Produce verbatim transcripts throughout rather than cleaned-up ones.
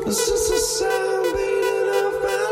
It's just a sound beating off my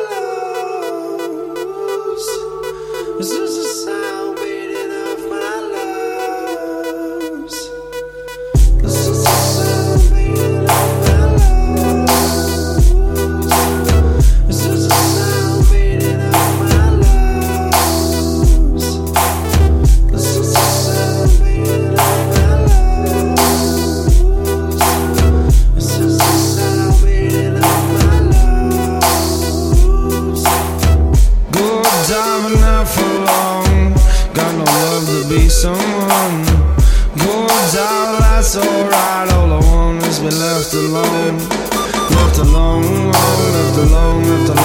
lungs. It's just a sound beating off my lungs. It's just a sound beating off my lungs. It's just a sound beating off my lungs. It's just a sound beating off my lungs. It's just a sound beating off my lungs. Good time not for long. Got no love to be someone. Good time, that's alright. All I want is be left alone. Left alone, left alone, left alone.